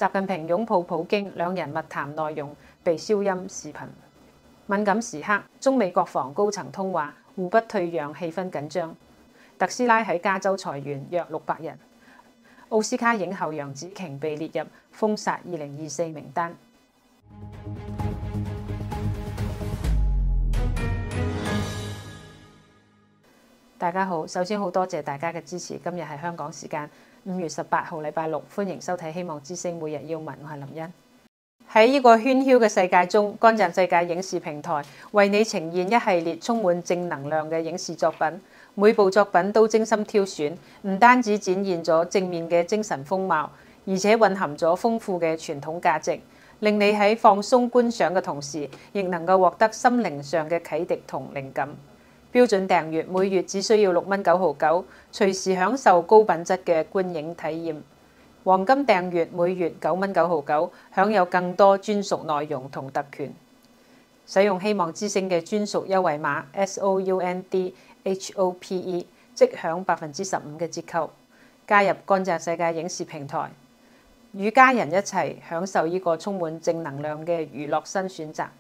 習近平擁抱普京，兩人密談內容被消音視頻。敏感時刻，中美國防高層通話，互不退讓，氣氛緊張。特斯拉喺加州裁員約600人。奧斯卡影后楊紫瓊被列入封殺2024名單。大家好，首先好多謝大家嘅支持。今日係香港時間5月18號，禮拜六，歡迎收睇《希望之聲》每日要聞，我係林茵。喺呢個喧囂嘅世界中，乾淨世界影視平台為你呈現一系列充滿正能量嘅影視作品。每部作品都精心挑選，唔單止展現咗正面嘅精神風貌，而且蘊含咗豐富嘅傳統價值，令你喺放鬆觀賞嘅同時，亦能夠獲得心靈上嘅啟迪同靈感。標準訂閱每月只需要6蚊9毫9，隨時享受高品質嘅觀影體驗。黃金訂閱每月9蚊9毫9，享有更多專屬內容同特權。使用希望之聲嘅專屬優惠碼 SOUNDHOPE， 即享15%嘅折扣。加入乾淨世界影視平台，與家人一齊享受呢個充滿正能量嘅娛樂新選擇。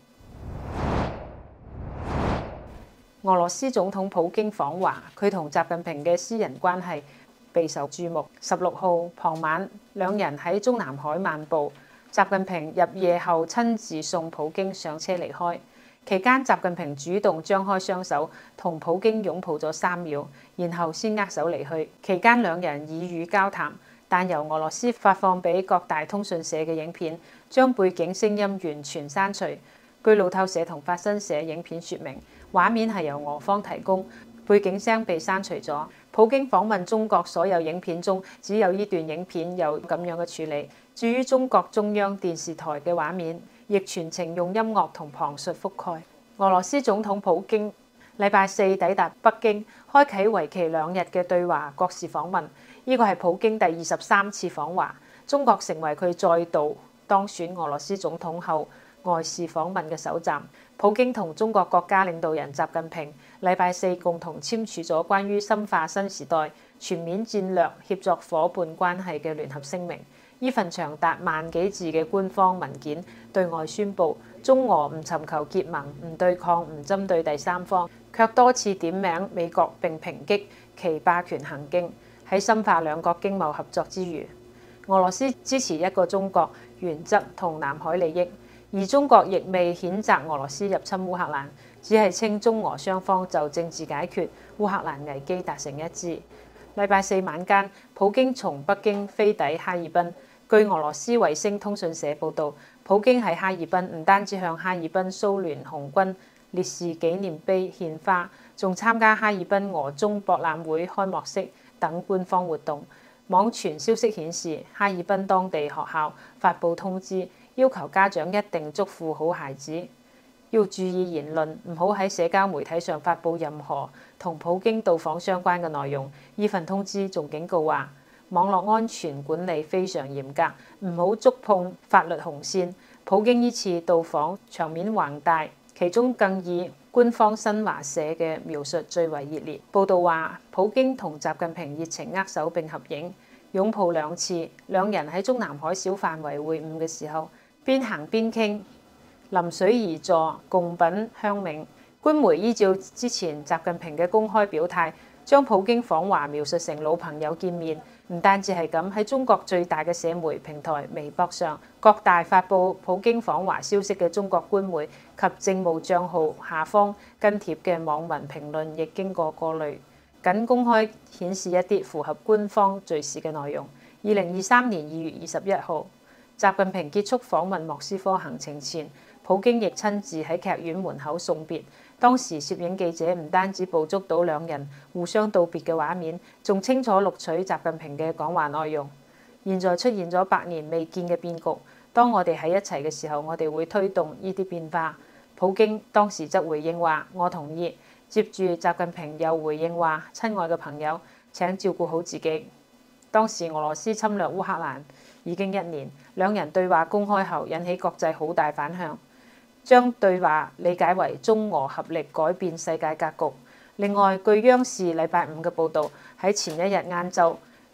俄羅斯總統普京訪華，佢同習近平嘅私人關係備受注目。16號傍晚，兩人喺中南海漫步。習近平入夜後親自送普京上車離開。期間，習近平主動張開雙手，同普京擁抱咗3秒，然後先握手離去。期間兩人以語交談，但由俄羅斯發放俾各大通訊社嘅影片，將背景聲音完全刪除。據路透社同法新社影片說明，畫面係由俄方提供，背景聲被刪除咗。普京訪問中國所有影片中，只有呢段影片有咁樣嘅處理。至於中國中央電視台嘅畫面，亦全程用音樂同旁述覆蓋。俄羅斯總統普京禮拜4抵達北京，開啟為期2日嘅對華國事訪問。呢個係普京第23次訪華，中國成為佢再度當選俄羅斯總統後外事訪問嘅首站。普京同中國國家領導人習近平禮拜4共同簽署咗關於深化新時代全面戰略協作夥伴關係嘅聯合聲明。呢份長達萬幾字嘅官方文件對外宣布，中俄唔尋求結盟、唔對抗、唔針對第三方，卻多次點名美國並抨擊其霸權行徑。喺深化兩國經貿合作之餘，俄羅斯支持一個中國原則同南海利益。而中國亦未譴責俄羅斯入侵烏克蘭，只係稱中俄雙方就政治解決烏克蘭危機達成一致。禮拜4晚間，普京從北京飛抵哈爾濱。據俄羅斯衛星通訊社報導，普京喺哈爾濱唔單止向哈爾濱蘇聯紅軍烈士紀念碑獻花，仲參加哈爾濱俄中博覽會開幕式等官方活動。網傳消息顯示，哈爾濱當地學校發布通知，要求家長一定囑咐好孩子，要注意言論，唔好喺社交媒體上發布任何同普京到訪相關嘅內容。呢份通知仲警告話，網絡安全管理非常嚴格，唔好觸碰法律紅線。普京呢次到訪場面宏大，其中更以官方新華社嘅描述最為熱烈。報道話，普京同習近平熱情握手並合影，擁抱2次。兩人喺中南海小範圍會晤嘅時候，邊行邊傾，臨水而坐，共品香茗。官媒依照之前習近平嘅公開表態，將普京訪華描述成老朋友見面。唔單止係咁，喺中國最大嘅社媒平台微博上，各大發布普京訪華消息嘅中國官媒及政務帳號下方跟帖嘅網民評論亦經過過濾，僅公開顯示一啲符合官方敘事嘅內容。2023年2月21號，習近平結束訪問莫斯科行程前，普京亦親自喺劇院門口送別。當時攝影記者唔單止捕捉到兩人互相道別嘅畫面，仲清楚錄取習近平嘅講話內容。現在出現咗百年未見嘅變局，當我哋喺一齊嘅時候，我哋會推動呢啲變化。普京當時則回應話：我同意。接住習近平又回應話：親愛嘅朋友，請照顧好自己。當時俄羅斯侵略烏克蘭已經1年，兩人對話公開後引起國際好大反響，將對話理解為中俄合力改變世界格局。另外，據央視禮拜5嘅報導，喺前一日晏晝，習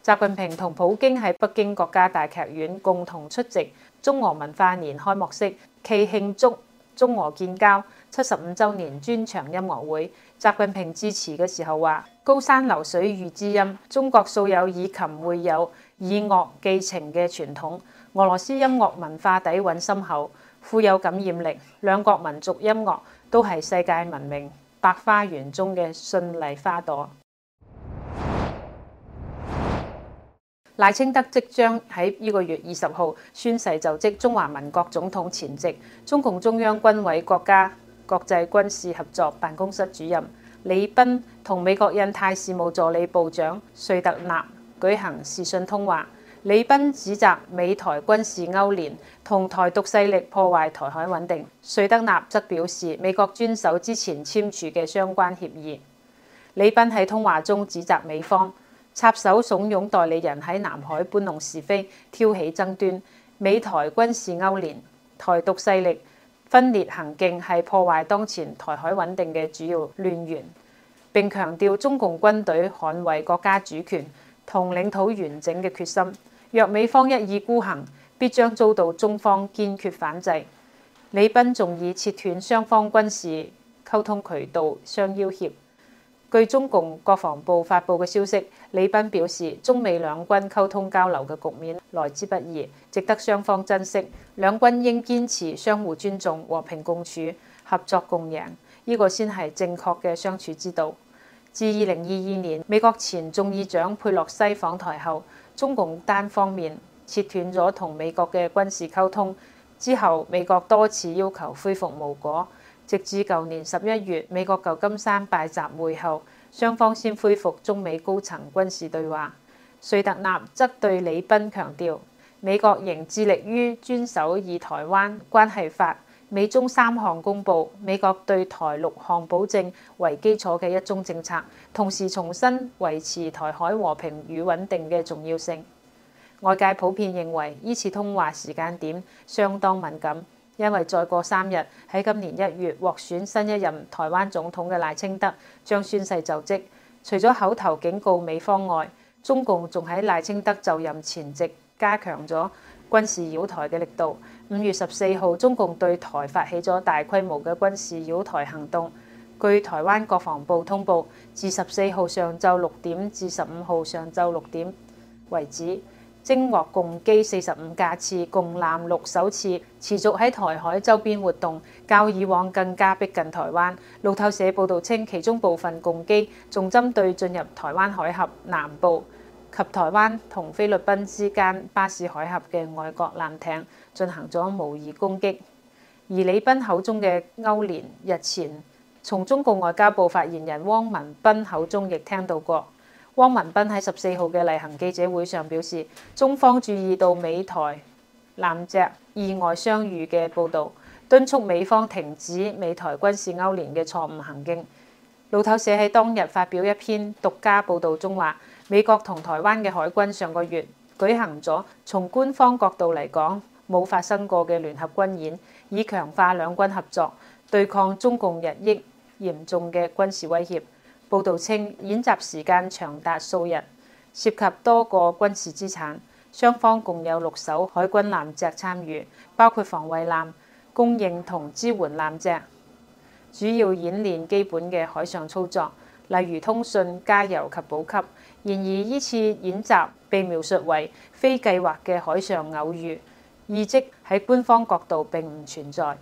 習近平同普京喺北京國家大劇院共同出席中俄文化年開幕式暨慶祝中俄建交75週年專場音樂會。習近平致辭嘅時候話：高山流水遇知音，中國素有以琴會友、以樂寄情嘅傳統。俄羅斯音樂文化底蘊深厚，富有感染力。兩國民族音樂都係世界聞名百花園中嘅絢麗花朵。賴清德即將喺呢個月20號宣誓就職中華民國總統前夕，中共中央軍委國家國際軍事合作辦公室主任李斌同美國印太事務助理部長瑞特納舉行視訊通話。李斌指責美台軍事勾連同台獨勢力破壞台海穩定，瑞特納則表示美國遵守之前簽署嘅相關協議。李斌喺通話中指責美方插手慫恿代理人喺南海搬弄是非、挑起爭端，美台軍事勾連、台獨勢力分裂行徑係破壞當前台海穩定嘅主要亂源，並強調中共軍隊捍衛國家主權同領土完整嘅決心。若美方一意孤行，必將遭到中方堅決反制。李斌仲以切斷雙方軍事溝通渠道相要挾。據中共國防部發布嘅消息，李斌表示，中美兩軍溝通交流嘅局面來之不易，值得雙方珍惜。兩軍應堅持相互尊重、和平共處、合作共贏，呢個先係正確嘅相處之道。自2022年美國前眾議長佩洛西訪台後，中共單方面切斷咗同美國嘅軍事溝通，之後美國多次要求恢復無果。直至舊年11月，美國舊金山拜習會後，雙方先恢復中美高層軍事對話。瑞特納則對李斌強調，美國仍致力於遵守以台灣關係法、美中3項公報、美國對台6項保證為基礎嘅一中政策，同時重申維持台海和平與穩定嘅重要性。外界普遍認為，呢次通話時間點相當敏感。因為再過3日，喺今年1月獲選新一任台灣總統嘅賴清德將宣誓就職。除咗口頭警告美方外，中共仲喺賴清德就任前夕加強咗軍事擾台嘅力度。5月14號，中共對台發起咗大規模嘅軍事擾台行動。據台灣國防部通報，自14號上晝6點至15號上晝6點為止，偵獲共機45架次，共艦6艘次，持續喺台海周邊活動，較以往更加逼近台灣。路透社報導稱，其中部分共機仲針對進入台灣海峽南部及台灣同菲律賓之間巴士海峽嘅外國艦艇進行咗模擬攻擊。而李斌口中嘅勾連，日前從中共外交部發言人汪文斌口中亦聽到過。汪文斌喺14號嘅例行記者會上表示，中方注意到美台艦隻意外相遇嘅報導，敦促美方停止美台軍事勾連嘅錯誤行徑。路透社喺當日發表一篇獨家報導中話，美國同台灣嘅海軍上個月舉行咗從官方角度嚟講冇發生過嘅聯合軍演，以強化兩軍合作，對抗中共日益嚴重嘅軍事威脅。報導稱，演習時間長達數日，涉及多個軍事資產，雙方共有6艘海軍艦隻參與，包括防衛艦、供應同支援艦隻，主要演練基本嘅海上操作，例如通訊、加油及補給。然而，呢次演習被描述為非計劃嘅海上偶遇，意即喺官方角度並唔存在。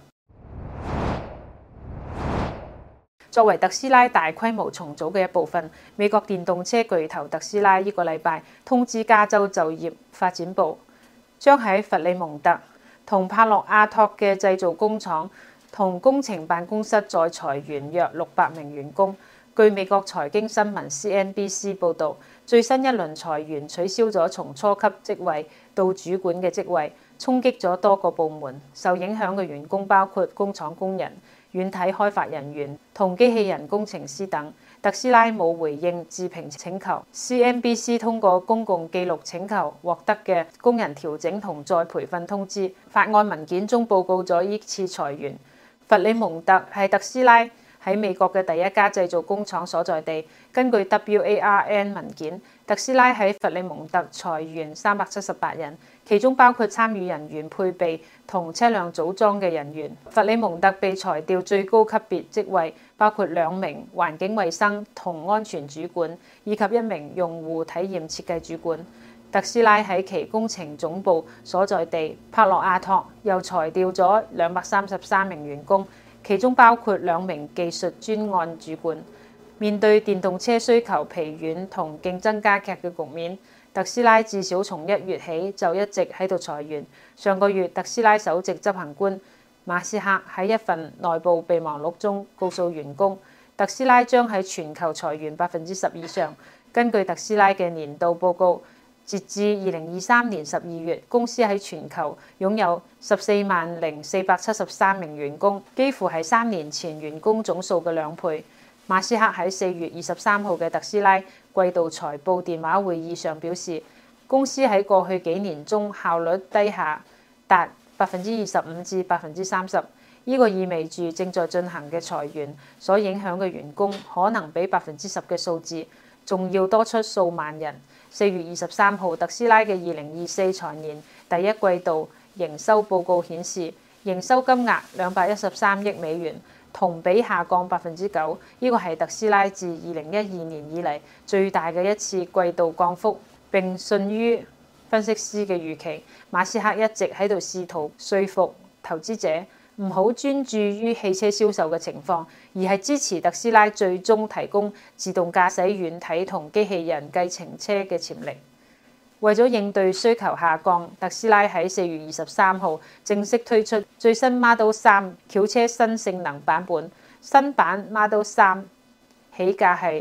作為特斯拉大規模重組嘅一部分，美國電動車巨頭特斯拉呢個禮拜通知加州就業發展部，將喺弗里蒙特同帕洛阿托嘅製造工廠同工程辦公室再裁員約600名員工。據美國財經新聞 CNBC 報導，最新一輪裁員取消咗從初級職位到主管嘅職位，衝擊咗多個部門。受影響嘅員工包括工廠工人、軟體開發人員同機器人工程師等。特斯拉冇回應置評請求。CNBC 通過公共記錄請求獲得嘅工人調整同再培訓通知法案文件中報告咗呢次裁員。弗里蒙特係特斯拉喺美國嘅第一家製造工廠所在地。根據 WARN 文件，特斯拉喺弗里蒙特裁員378人，其中包括參與人員配備同車輛組裝嘅人員。弗里蒙特被裁掉最高級別職位，包括2名環境衛生同安全主管，以及1名用戶體驗設計主管。特斯拉喺其工程總部所在地帕洛亞托又裁掉咗233名員工，其中包括2名技術專案主管。面對電動車需求疲軟同競爭加劇嘅局面，特斯拉至少從1月起就一直喺度裁員。上個月，特斯拉首席執行官馬斯克喺一份內部備忘錄中告訴員工，特斯拉將喺全球裁員10%以上。根據特斯拉嘅年度報告，截至2023年12月，公司喺全球擁有140473名員工，幾乎係3年前員工總數嘅2倍。馬斯克喺4月23號嘅特斯拉季度財報電話會議上表示，公司喺過去幾年中效率低下達25%至30%，呢個意味住正在進行嘅裁員所影響嘅員工可能比10%嘅數字仲要多出數萬人。4月23號，特斯拉嘅2024財年第一季度營收報告顯示，營收金額213億美元，同比下降9%，呢個係特斯拉自2012年以嚟最大嘅一次季度降幅，並遜於分析師嘅預期。馬斯克一直喺度試圖說服投資者唔好專注於汽車銷售嘅情況，而係支持特斯拉最終提供自動駕駛軟體同機器人計程車嘅潛力。為咗應對需求下降，特斯拉喺4月23號正式推出最新 Model 3轎車新性能版本。新版 Model 3起價係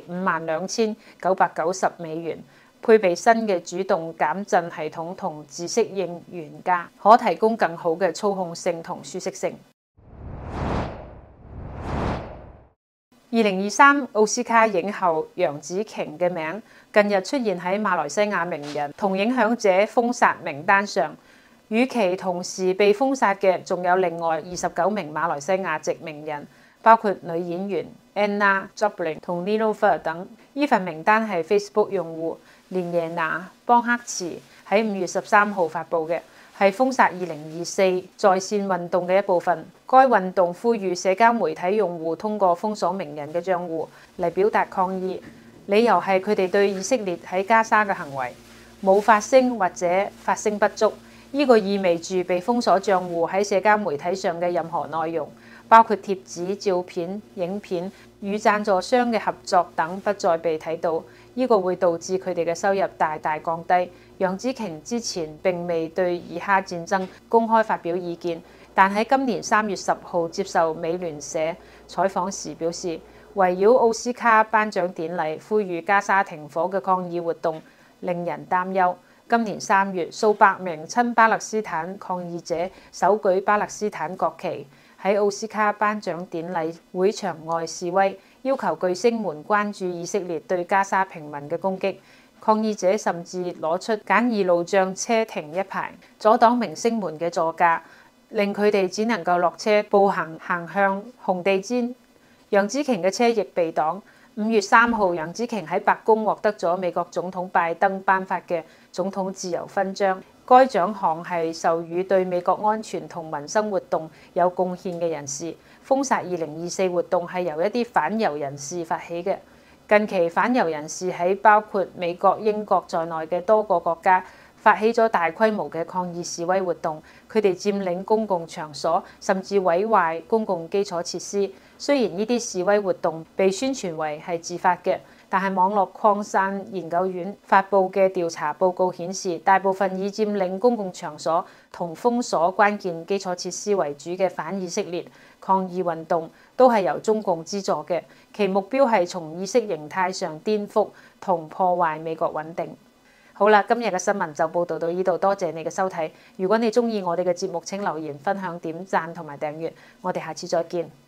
52,990美元，配備新嘅主動減震系統同自適應懸架，可提供更好嘅操控性同舒適性。2023奧斯卡影后楊紫瓊嘅名近日出現喺馬來西亞名人同影響者封殺名單上，與其同時被封殺嘅仲有另外29名馬來西亞籍名人，包括女演員 Anna Jobling 同 Neelofer 等。呢份名單係 Facebook 用戶連耶娜邦克茨喺5月13號發布嘅，係封殺2024在線運動嘅一部分。該運動呼籲社交媒體用戶通過封鎖名人嘅帳戶嚟表達抗議，理由係佢哋對以色列喺加沙嘅行為冇發聲或者發聲不足。呢個意味住被封鎖帳戶喺社交媒體上嘅任何內容，包括貼紙、照片、影片與贊助商嘅合作等，不再被睇到。呢個會導致佢哋嘅收入大大降低。楊紫瓊之前並未對以哈戰爭公開發表意見，但喺今年3月10號接受美聯社採訪時表示，圍繞奧斯卡頒獎典禮呼籲加沙停火嘅抗議活動令人擔憂。今年3月，數百名親巴勒斯坦抗議者手舉巴勒斯坦國旗喺奧斯卡頒獎典禮會場外示威，要求巨星們關注以色列對加沙平民嘅攻擊。抗議者甚至攞出簡易路障車停一排，阻擋明星們嘅座駕，令佢哋只能夠落車步行向紅地毯。楊紫瓊嘅車亦被擋。5月3號，楊紫瓊喺白宮獲得咗美國總統拜登頒發嘅總統自由勳章。該獎項係授予對美國安全同民生活動有貢獻嘅人士。封殺2024活動係由一啲反猶人士發起嘅。近期反猶人士喺包括美國、英國在內嘅多個國家發起咗大規模嘅抗議示威活動，佢哋佔領公共場所，甚至毀壞公共基礎設施。雖然呢啲示威活動被宣傳為係自發嘅，但係網絡擴散研究院發布嘅調查報告顯示，大部分以佔領公共場所同封鎖關鍵基礎設施為主嘅反以色列抗議運動都係由中共資助嘅，其目標係從意識形態上顛覆同破壞美國穩定。好啦，今日嘅新聞就報道到呢度，多謝你嘅收睇。如果你鍾意我哋嘅節目，請留言、分享、點讚同埋訂閱。我哋下次再見。